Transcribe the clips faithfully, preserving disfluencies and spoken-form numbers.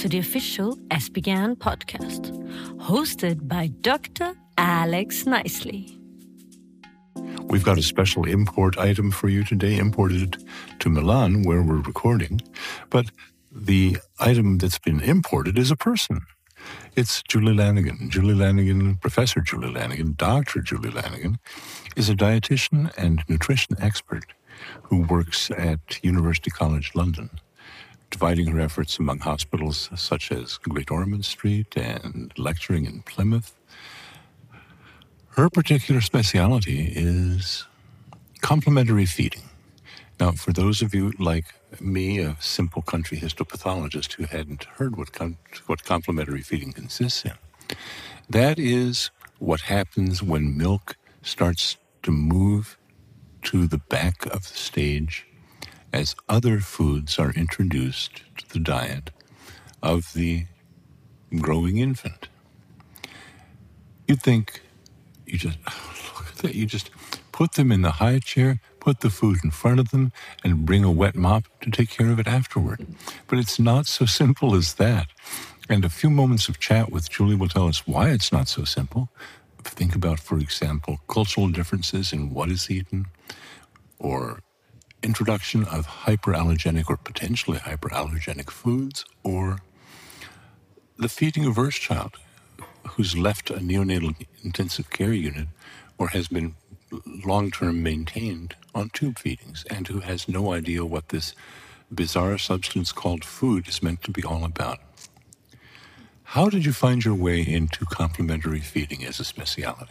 to the official S B G A N podcast, hosted by Doctor Alex Nicely. We've got a special import item for you today, imported to Milan, where we're recording. But the item that's been imported is a person. It's Julie Lanigan. Julie Lanigan, Professor Julie Lanigan, Doctor Julie Lanigan, is a dietitian and nutrition expert who works at University College London, dividing her efforts among hospitals such as Great Ormond Street and lecturing in Plymouth. Her particular speciality is complementary feeding. Now, for those of you like me, a simple country histopathologist who hadn't heard what com- what complementary feeding consists in, that is what happens when milk starts to move to the back of the stage as other foods are introduced to the diet of the growing infant. You'd think you just, look at that, you just put them in the high chair, put the food in front of them, and bring a wet mop to take care of it afterward. But it's not so simple as that. And a few moments of chat with Julie will tell us why it's not so simple. Think about, for example, cultural differences in what is eaten, or introduction of hyperallergenic or potentially hyperallergenic foods, or the feeding of first child who's left a neonatal intensive care unit or has been long-term maintained on tube feedings and who has no idea what this bizarre substance called food is meant to be all about. How did you find your way into complementary feeding as a specialty?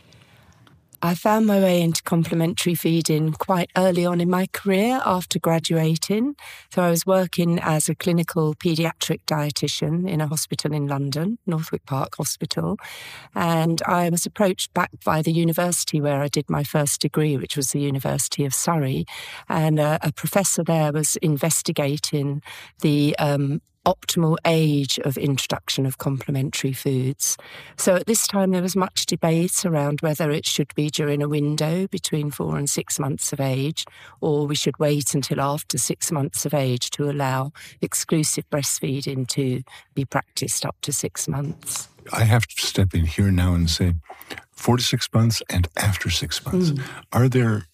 I found my way into complementary feeding quite early on in my career after graduating. So I was working as a clinical paediatric dietitian in a hospital in London, Northwick Park Hospital. And I was approached back by the university where I did my first degree, which was the University of Surrey. And a, a professor there was investigating the um, optimal age of introduction of complementary foods. So at this time there was much debate around whether it should be during a window between four and six months of age, or we should wait until after six months of age to allow exclusive breastfeeding to be practiced up to six months. I have to step in here now and say four to six months and after six months. Mm. Are there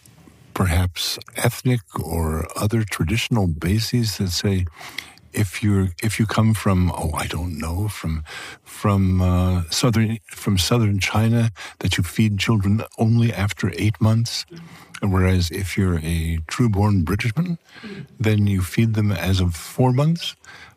perhaps ethnic or other traditional bases that say, If you're if you come from oh I don't know from from uh, southern from southern China, that you feed children only after eight months, whereas if you're a true-born Britishman, then you feed them as of four months.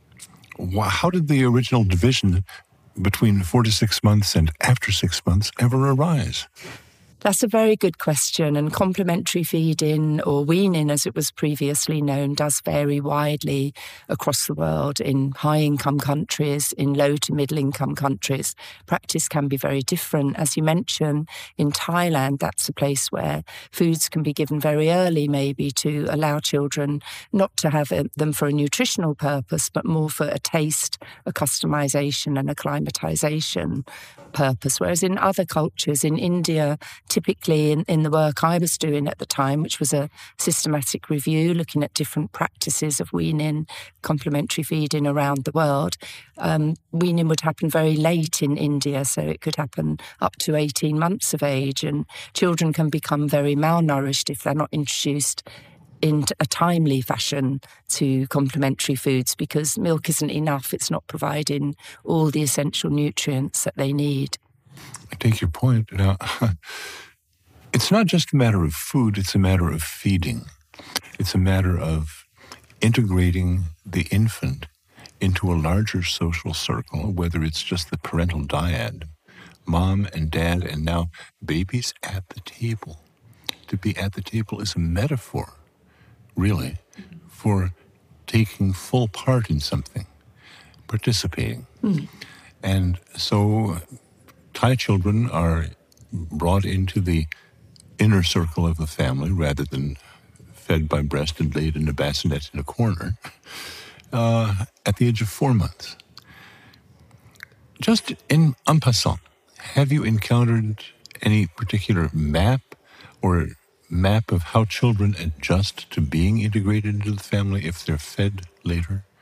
How did the original division between four to six months and after six months ever arise? That's a very good question, and complementary feeding, or weaning as it was previously known, does vary widely across the world. In high-income countries, in low to middle-income countries, practice can be very different. As you mentioned, in Thailand, that's a place where foods can be given very early, maybe to allow children not to have them for a nutritional purpose, but more for a taste, a customization and acclimatization purpose. Whereas in other cultures, in India, typically in, in the work I was doing at the time, which was a systematic review looking at different practices of weaning, complementary feeding around the world, um, weaning would happen very late in India, so it could happen up to eighteen months of age, and children can become very malnourished if they're not introduced in a timely fashion to complementary foods, because milk isn't enough. It's not providing all the essential nutrients that they need. I take your point. Now, it's not just a matter of food, it's a matter of feeding. It's a matter of integrating the infant into a larger social circle, whether it's just the parental dyad, mom and dad, and now babies at the table. To be at the table is a metaphor, really, for taking full part in something, participating. Mm. And so Thai children are brought into the inner circle of the family rather than fed by breast and laid in a bassinet in a corner uh, at the age of four months. Just in en passant, have you encountered any particular map or map of how children adjust to being integrated into the family if they're fed later?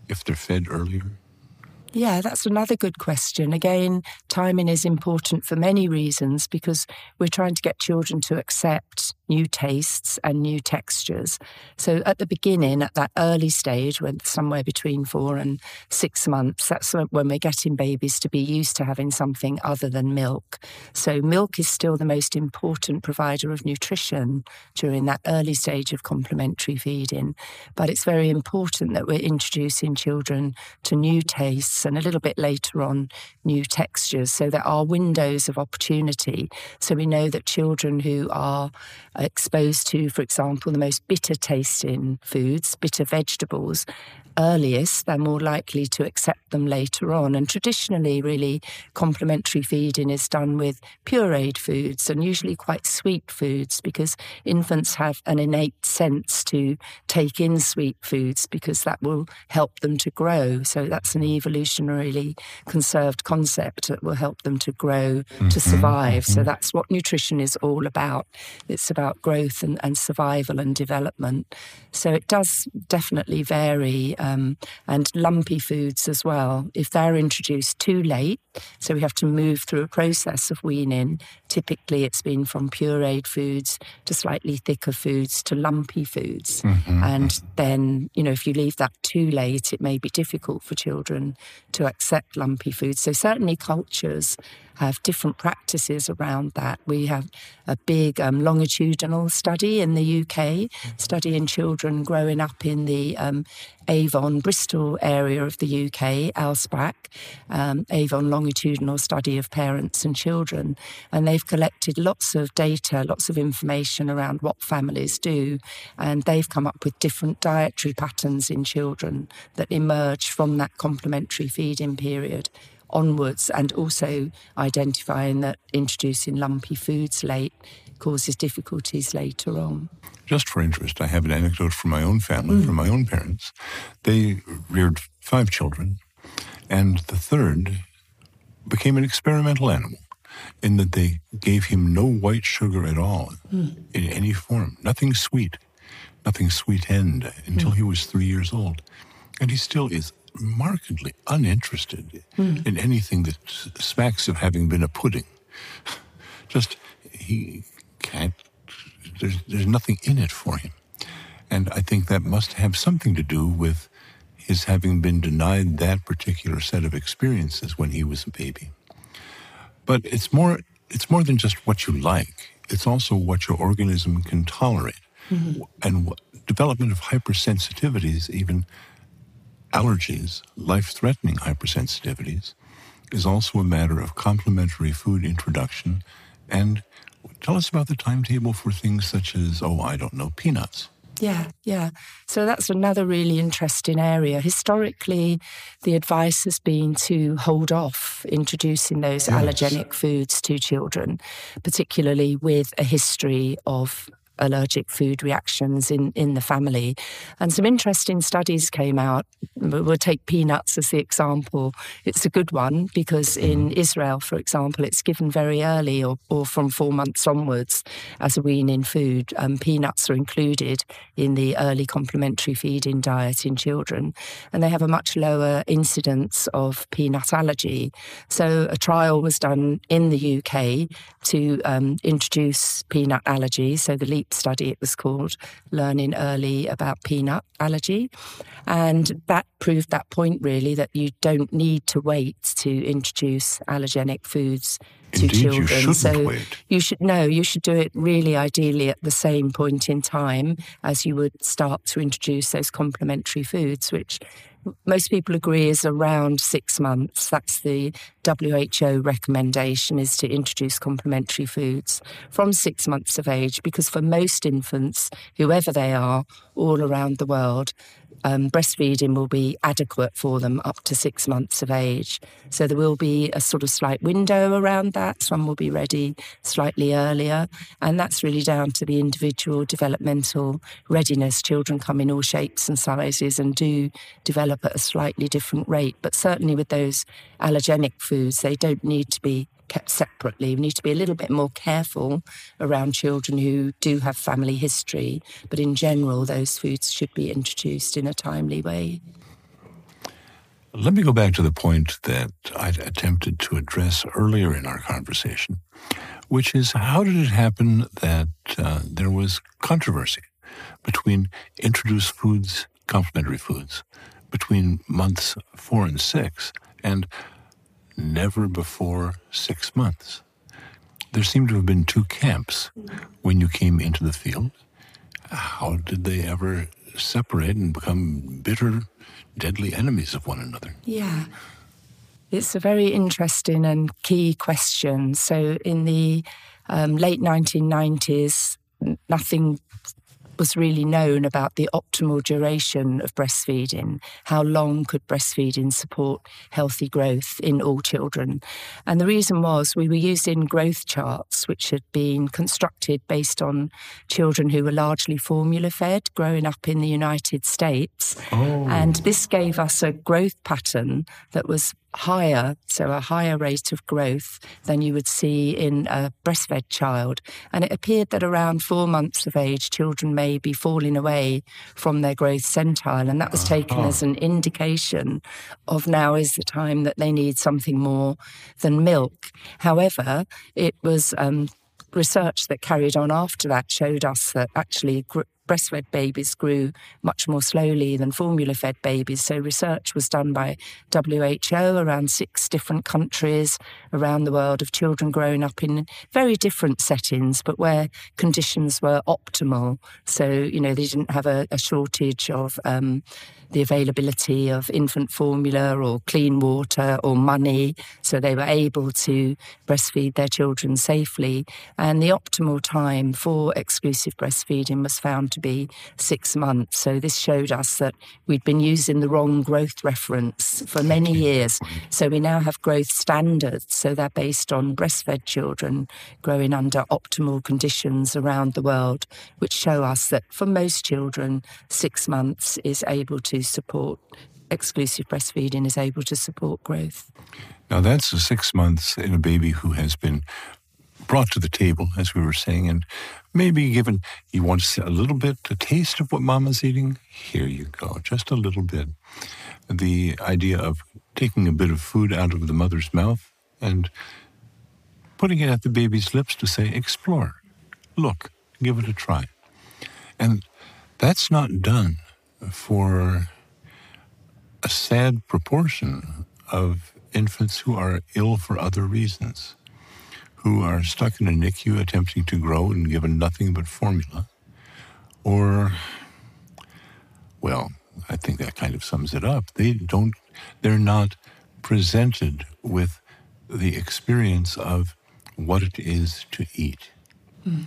if they're fed earlier? Yeah, that's another good question. Again, timing is important for many reasons because we're trying to get children to accept new tastes and new textures. So at the beginning, at that early stage, when somewhere between four and six months, that's when we're getting babies to be used to having something other than milk. So milk is still the most important provider of nutrition during that early stage of complementary feeding. But it's very important that we're introducing children to new tastes and a little bit later on, new textures. So there are windows of opportunity. So we know that children who are exposed to, for example, the most bitter tasting foods, bitter vegetables, earliest, they're more likely to accept them later on. And traditionally, really, complementary feeding is done with pureed foods and usually quite sweet foods because infants have an innate sense to take in sweet foods because that will help them to grow. So that's an evolutionarily conserved concept that will help them to grow, mm-hmm. to survive. Mm-hmm. So that's what nutrition is all about. It's about growth and, and survival and development. So it does definitely vary. Um, and lumpy foods as well, if they're introduced too late, so we have to move through a process of weaning. Typically it's been from pureed foods to slightly thicker foods to lumpy foods. Mm-hmm. And then, you know, if you leave that too late, it may be difficult for children to accept lumpy foods. So certainly cultures have different practices around that. We have a big um, longitudinal study in the U K, studying children growing up in the um, Avon, Bristol area of the U K, ALSPAC, um, Avon longitudinal study of parents and children. And they've collected lots of data, lots of information around what families do. And they've come up with different dietary patterns in children that emerge from that complementary feeding period onwards, and also identifying that introducing lumpy foods late causes difficulties later on. Just for interest, I have an anecdote from my own family, mm. from my own parents. They reared five children, and the third became an experimental animal in that they gave him no white sugar at all mm. in any form, nothing sweet, nothing sweetened until mm. he was three years old. And he still is markedly uninterested mm. in anything that smacks of having been a pudding. Just, he can't, there's, there's nothing in it for him. And I think that must have something to do with his having been denied that particular set of experiences when he was a baby. But it's more, it's more than just what you like. It's also what your organism can tolerate. Mm-hmm. And what, development of hypersensitivities, even allergies, life-threatening hypersensitivities, is also a matter of complementary food introduction. And tell us about the timetable for things such as, oh, I don't know, peanuts. Yeah, yeah. So that's another really interesting area. Historically, the advice has been to hold off introducing those yes. allergenic foods to children, particularly with a history of allergic food reactions in, in the family. And some interesting studies came out. We'll take peanuts as the example. It's a good one because in Israel, for example, it's given very early or, or from four months onwards as a weaning food. Um, peanuts are included in the early complementary feeding diet in children, and they have a much lower incidence of peanut allergy. So a trial was done in the U K to um, introduce peanut allergy. So the LEAP study, it was called, learning early about peanut allergy. And that proved that point, really, that you don't need to wait to introduce allergenic foods to Indeed, children. You shouldn't so wait. you should no, you should do it really ideally at the same point in time as you would start to introduce those complementary foods, which most people agree is around six months. That's the W H O recommendation, is to introduce complementary foods from six months of age, because for most infants, whoever they are, all around the world, Um, breastfeeding will be adequate for them up to six months of age. So there will be a sort of slight window around that. Some will be ready slightly earlier. And that's really down to the individual developmental readiness. Children come in all shapes and sizes and do develop at a slightly different rate. But certainly with those allergenic foods, they don't need to be kept separately. We need to be a little bit more careful around children who do have family history, but in general, those foods should be introduced in a timely way. let me go back to the point that I attempted to address earlier in our conversation, which is how did it happen that uh, there was controversy between introduced foods, complementary foods, between months four and six, and never before six months? There seemed to have been two camps when you came into the field. How did they ever separate and become bitter, deadly enemies of one another? Yeah. It's a very interesting and key question. So in the um, late nineteen nineties, nothing was really known about the optimal duration of breastfeeding. How long could breastfeeding support healthy growth in all children? And the reason was we were using growth charts, which had been constructed based on children who were largely formula fed growing up in the United States. Oh. And this gave us a growth pattern that was higher, so a higher rate of growth than you would see in a breastfed child. And it appeared that around four months of age, children may be falling away from their growth centile. And that was taken uh-huh. as an indication of now is the time that they need something more than milk. However, it was um, research that carried on after that showed us that actually gr- breastfed babies grew much more slowly than formula-fed babies. So research was done by W H O around six different countries around the world of children growing up in very different settings, but where conditions were optimal. So, you know, they didn't have a, a shortage of um, the availability of infant formula or clean water or money. So they were able to breastfeed their children safely. And the optimal time for exclusive breastfeeding was found to be six months. So this showed us that we'd been using the wrong growth reference for many years. So we now have growth standards. So they're based on breastfed children growing under optimal conditions around the world, which show us that for most children, six months is able to support, exclusive breastfeeding is able to support growth. Now that's the six months in a baby who has been brought to the table, as we were saying, and maybe given, you want to see a little bit, a taste of what mama's eating? Here you go, just a little bit. The idea of taking a bit of food out of the mother's mouth and putting it at the baby's lips to say, explore, look, give it a try. And that's not done for a sad proportion of infants who are ill for other reasons, who are stuck in a N I C U attempting to grow and given nothing but formula. Or, well, I think that kind of sums it up. They don't, they're not presented with the experience of what it is to eat. Mm.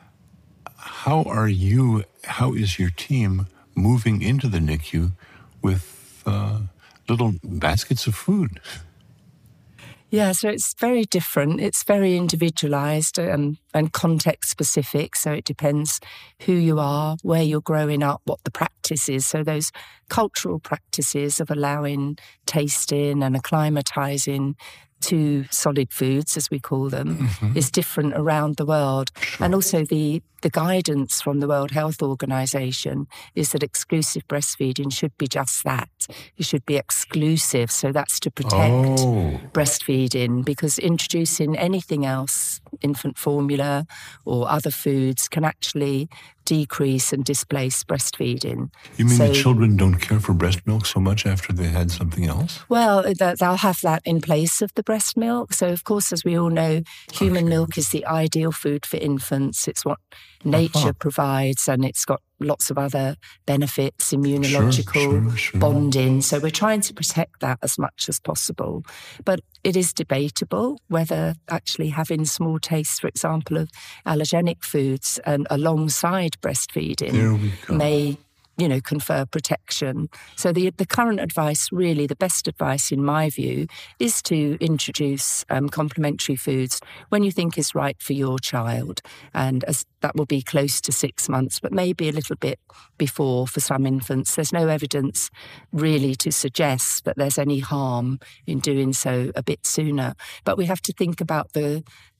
How are you, how is your team moving into the N I C U with uh, little baskets of food? Yeah, so it's very different. It's very individualized and, and context-specific, so it depends who you are, where you're growing up, what the practice is. So those cultural practices of allowing tasting and acclimatizing to solid foods, as we call them, mm-hmm. is different around the world. Sure. And also the, the guidance from the World Health Organization is that exclusive breastfeeding should be just that. It should be exclusive. So that's to protect oh. breastfeeding, because introducing anything else, infant formula or other foods, can actually decrease and displace breastfeeding. You mean so, the children don't care for breast milk so much after they had something else? Well, they'll have that in place of the breast milk. So, of course, as we all know, human okay. milk is the ideal food for infants. It's what nature uh-huh. provides, and it's got lots of other benefits, immunological, sure, sure, sure. bonding. So we're trying to protect that as much as possible. But it is debatable whether actually having small tastes, for example, of allergenic foods and alongside breastfeeding may, you know, confer protection. So the the current advice, really, the best advice in my view, is to introduce um, complementary foods when you think is right for your child. And as that will be close to six months, but maybe a little bit before for some infants. There's no evidence really to suggest that there's any harm in doing so a bit sooner. But we have to think about the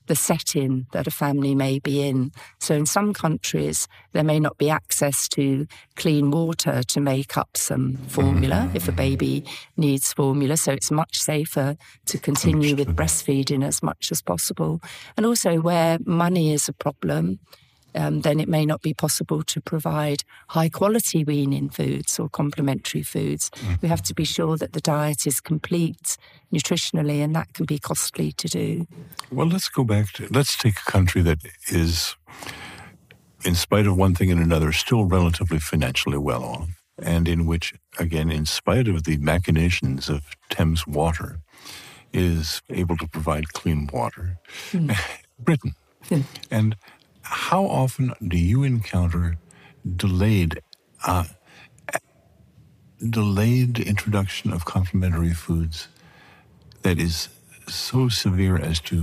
the setting that a family may be in. So in some countries, there may not be access to clean water to make up some formula if a baby needs formula. So it's much safer to continue with breastfeeding as much as possible. And also where money is a problem, Um, then it may not be possible to provide high-quality weaning foods or complementary foods. Mm-hmm. We have to be sure that the diet is complete nutritionally, and that can be costly to do. Well, let's go back to, let's take a country that is, in spite of one thing and another, still relatively financially well off, and in which, again, in spite of the machinations of Thames Water, is able to provide clean water. Mm. Britain. Mm. And how often do you encounter delayed uh, delayed introduction of complementary foods that is so severe as to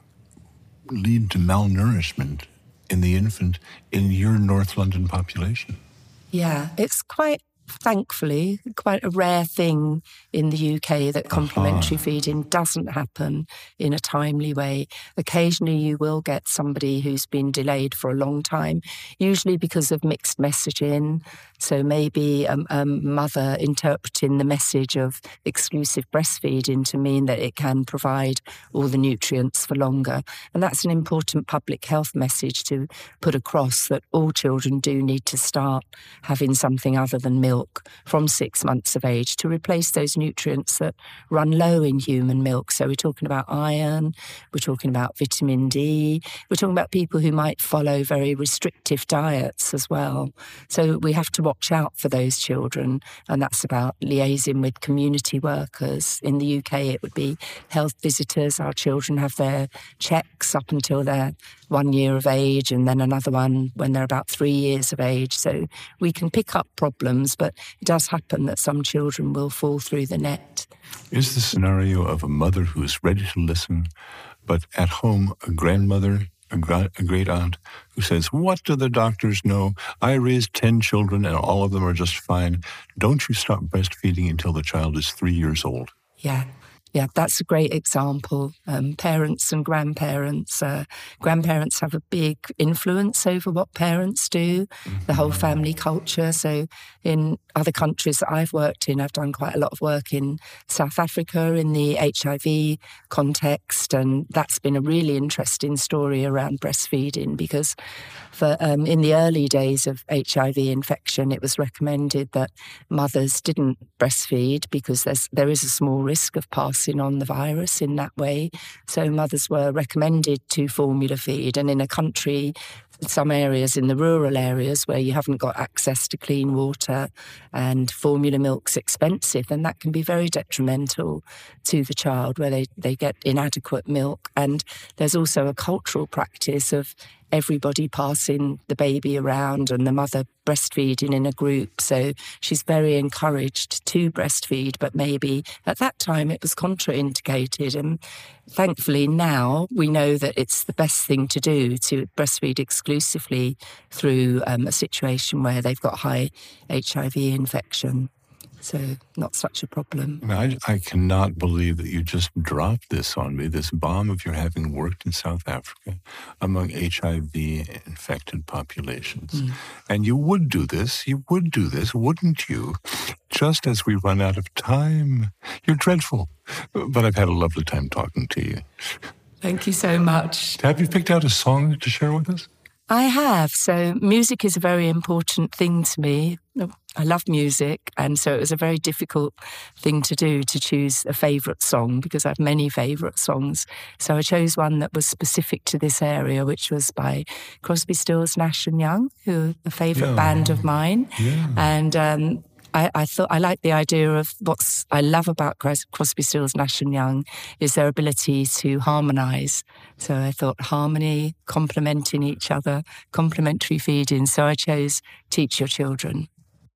lead to malnourishment in the infant in your North London population? Yeah, it's quite, thankfully, quite a rare thing in the U K that complementary uh-huh. feeding doesn't happen in a timely way. Occasionally you will get somebody who's been delayed for a long time, usually because of mixed messaging. So maybe a, a mother interpreting the message of exclusive breastfeeding to mean that it can provide all the nutrients for longer. And that's an important public health message to put across, that all children do need to start having something other than milk from six months of age to replace those nutrients that run low in human milk. So we're talking about iron, we're talking about vitamin D, we're talking about people who might follow very restrictive diets as well. So we have to watch out for those children, and that's about liaising with community workers. In the U K, it would be health visitors. Our children have their checks up until they're one year of age, and then another one when they're about three years of age. So we can pick up problems, but it does happen that some children will fall through the net. Is the scenario of a mother who's ready to listen, but at home a grandmother, a, gra- a great aunt, who says, "What do the doctors know? I raised ten children and all of them are just fine. Don't you stop breastfeeding until the child is three years old." Yeah. Yeah, that's a great example. Um, parents and grandparents. Uh, grandparents have a big influence over what parents do, mm-hmm. the whole family culture. So in other countries that I've worked in, I've done quite a lot of work in South Africa in the H I V context, and that's been a really interesting story around breastfeeding, because for um, in the early days of H I V infection, it was recommended that mothers didn't breastfeed because there's, there is a small risk of passing on the virus in that way. So mothers were recommended to formula feed, and in a country, some areas in the rural areas where you haven't got access to clean water and formula milk's expensive, and that can be very detrimental to the child, where they, they get inadequate milk. And there's also a cultural practice of everybody passing the baby around and the mother breastfeeding in a group. So she's very encouraged to breastfeed, but maybe at that time it was contraindicated. And thankfully now we know that it's the best thing to do to breastfeed exclusively through um, a situation where they've got high H I V infection. So not such a problem. I, I cannot believe that you just dropped this on me, this bomb of your having worked in South Africa among H I V-infected populations. Mm. And you would do this, you would do this, wouldn't you? Just as we run out of time. You're dreadful. But I've had a lovely time talking to you. Thank you so much. Have you picked out a song to share with us? I have. So music is a very important thing to me. I love music, and so it was a very difficult thing to do, to choose a favourite song, because I have many favourite songs. So I chose one that was specific to this area, which was by Crosby, Stills, Nash and Young, who are a favourite yeah. band of mine. Yeah. And um, I, I thought I like the idea of what's I love about Crosby, Stills, Nash and Young is their ability to harmonise. So I thought harmony, complementing each other, complementary feeding. So I chose Teach Your Children.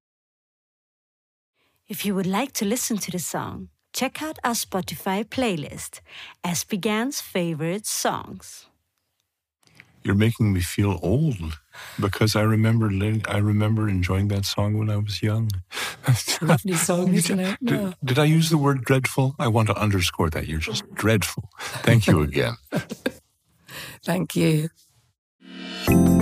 If you would like to listen to the song, check out our Spotify playlist, S B G A N's favorite songs. You're making me feel old, because I remember I remember enjoying that song when I was young. Lovely song, isn't it? Did, no. did I use the word dreadful? I want to underscore that. You're just dreadful. Thank you again. Thank you.